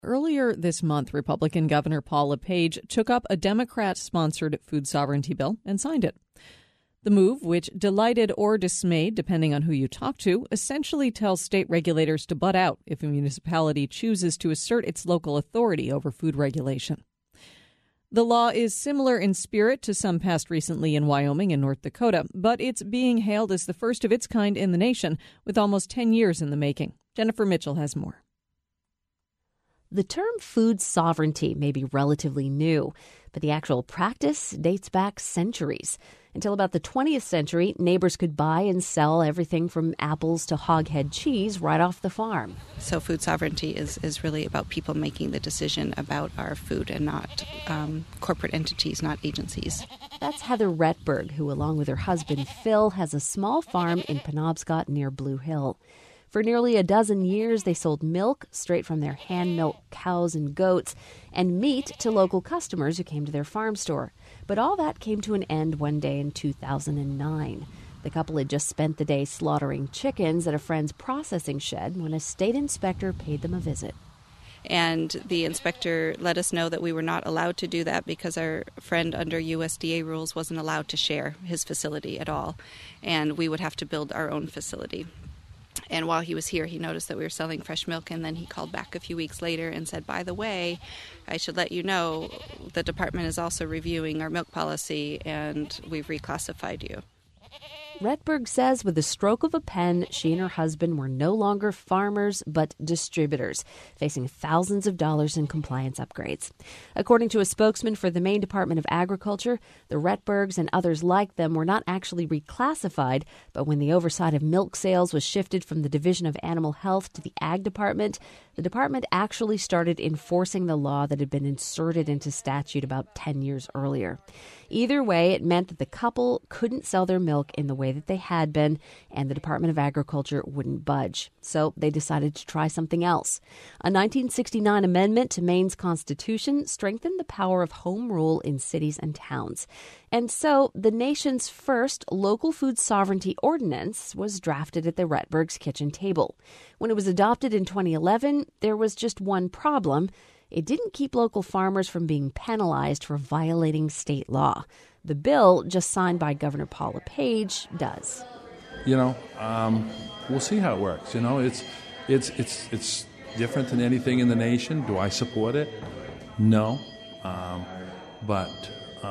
Earlier this month, Republican Governor Paul LePage took up a Democrat-sponsored food sovereignty bill and signed it. The move, which delighted or dismayed, depending on who you talk to, essentially tells state regulators to butt out if a municipality chooses to assert its local authority over food regulation. The law is similar in spirit to some passed recently in Wyoming and North Dakota, but it's being hailed as the first of its kind in the nation, with almost 10 years in the making. Jennifer Mitchell has more. The term food sovereignty may be relatively new, but the actual practice dates back centuries. Until about the 20th century, neighbors could buy and sell everything from apples to hoghead cheese right off the farm. So food sovereignty is really about people making the decision about our food and not corporate entities, not agencies. That's Heather Retberg, who along with her husband Phil has a small farm in Penobscot near Blue Hill. For nearly a dozen years, they sold milk straight from their hand-milked cows and goats and meat to local customers who came to their farm store. But all that came to an end one day in 2009. The couple had just spent the day slaughtering chickens at a friend's processing shed when a state inspector paid them a visit. And the inspector let us know that we were not allowed to do that because our friend under USDA rules wasn't allowed to share his facility at all. And we would have to build our own facility. And while he was here, he noticed that we were selling fresh milk, and then he called back a few weeks later and said, by the way, I should let you know the department is also reviewing our milk policy, and we've reclassified you. Retberg says with the stroke of a pen, she and her husband were no longer farmers but distributors, facing thousands of dollars in compliance upgrades. According to a spokesman for the Maine Department of Agriculture, the Retbergs and others like them were not actually reclassified, but when the oversight of milk sales was shifted from the Division of Animal Health to the Ag Department, the department actually started enforcing the law that had been inserted into statute about 10 years earlier. Either way, it meant that the couple couldn't sell their milk in the way that they had been, and the Department of Agriculture wouldn't budge. So they decided to try something else. A 1969 amendment to Maine's Constitution strengthened the power of home rule in cities and towns. And so the nation's first local food sovereignty ordinance was drafted at the Retbergs' kitchen table. When it was adopted in 2011, there was just one problem. It didn't keep local farmers from being penalized for violating state law. The bill, just signed by Governor Paul LePage, does. We'll see how it works. It's different than anything in the nation. Do I support it? No. But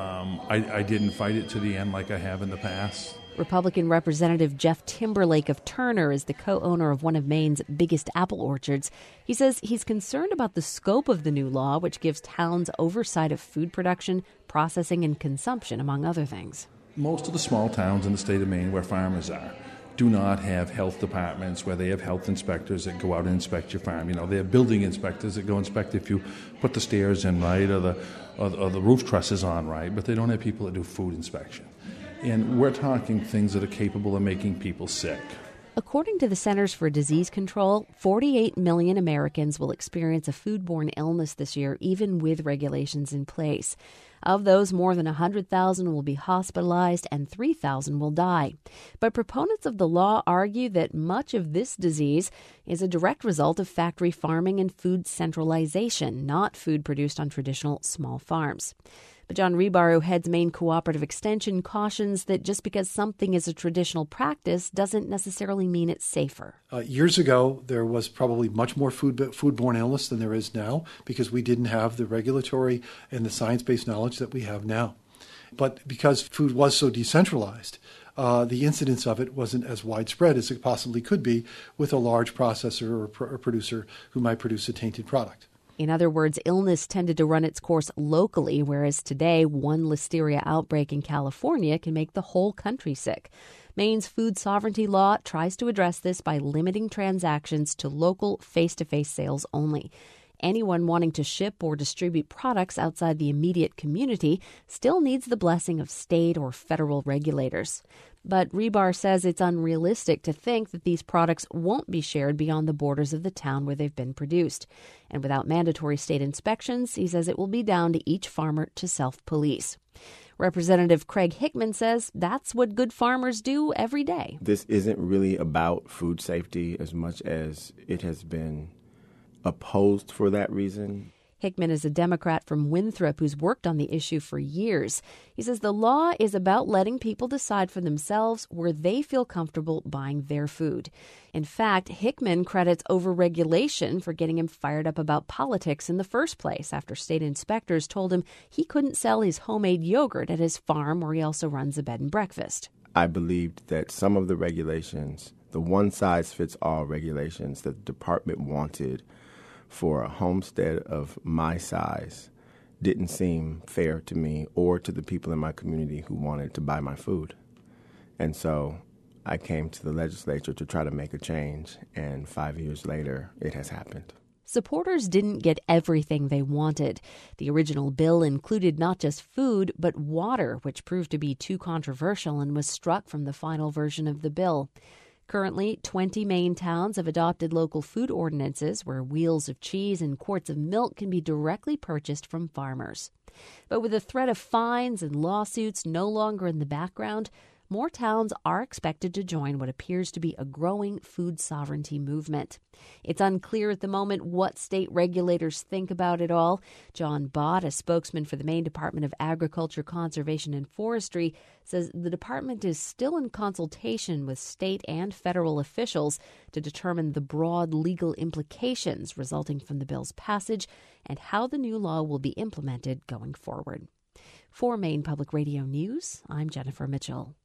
I didn't fight it to the end like I have in the past. Republican Representative Jeff Timberlake of Turner is the co-owner of one of Maine's biggest apple orchards. He says he's concerned about the scope of the new law, which gives towns oversight of food production, processing, and consumption, among other things. Most of the small towns in the state of Maine where farmers are do not have health departments where they have health inspectors that go out and inspect your farm. They have building inspectors that go inspect if you put the stairs in right or the roof trusses on right, but they don't have people that do food inspection. And we're talking things that are capable of making people sick. According to the Centers for Disease Control, 48 million Americans will experience a foodborne illness this year, even with regulations in place. Of those, more than 100,000 will be hospitalized and 3,000 will die. But proponents of the law argue that much of this disease is a direct result of factory farming and food centralization, not food produced on traditional small farms. But John Rebar, who heads Maine Cooperative Extension, cautions that just because something is a traditional practice doesn't necessarily mean it's safer. Years ago, there was probably much more foodborne illness than there is now because we didn't have the regulatory and the science-based knowledge that we have now. But because food was so decentralized, the incidence of it wasn't as widespread as it possibly could be with a large processor or producer who might produce a tainted product. In other words, illness tended to run its course locally, whereas today one listeria outbreak in California can make the whole country sick. Maine's food sovereignty law tries to address this by limiting transactions to local face-to-face sales only. Anyone wanting to ship or distribute products outside the immediate community still needs the blessing of state or federal regulators. But Rebar says it's unrealistic to think that these products won't be shared beyond the borders of the town where they've been produced. And without mandatory state inspections, he says it will be down to each farmer to self-police. Representative Craig Hickman says that's what good farmers do every day. This isn't really about food safety as much as it has been opposed for that reason. Hickman is a Democrat from Winthrop who's worked on the issue for years. He says the law is about letting people decide for themselves where they feel comfortable buying their food. In fact, Hickman credits overregulation for getting him fired up about politics in the first place after state inspectors told him he couldn't sell his homemade yogurt at his farm where he also runs a bed and breakfast. I believed that some of the regulations, the one-size-fits-all regulations that the department wanted for a homestead of my size didn't seem fair to me or to the people in my community who wanted to buy my food. And so I came to the legislature to try to make a change, and 5 years later, it has happened. Supporters didn't get everything they wanted. The original bill included not just food, but water, which proved to be too controversial and was struck from the final version of the bill. Currently, 20 Maine towns have adopted local food ordinances where wheels of cheese and quarts of milk can be directly purchased from farmers. But with the threat of fines and lawsuits no longer in the background, more towns are expected to join what appears to be a growing food sovereignty movement. It's unclear at the moment what state regulators think about it all. John Bott, a spokesman for the Maine Department of Agriculture, Conservation and Forestry, says the department is still in consultation with state and federal officials to determine the broad legal implications resulting from the bill's passage and how the new law will be implemented going forward. For Maine Public Radio News, I'm Jennifer Mitchell.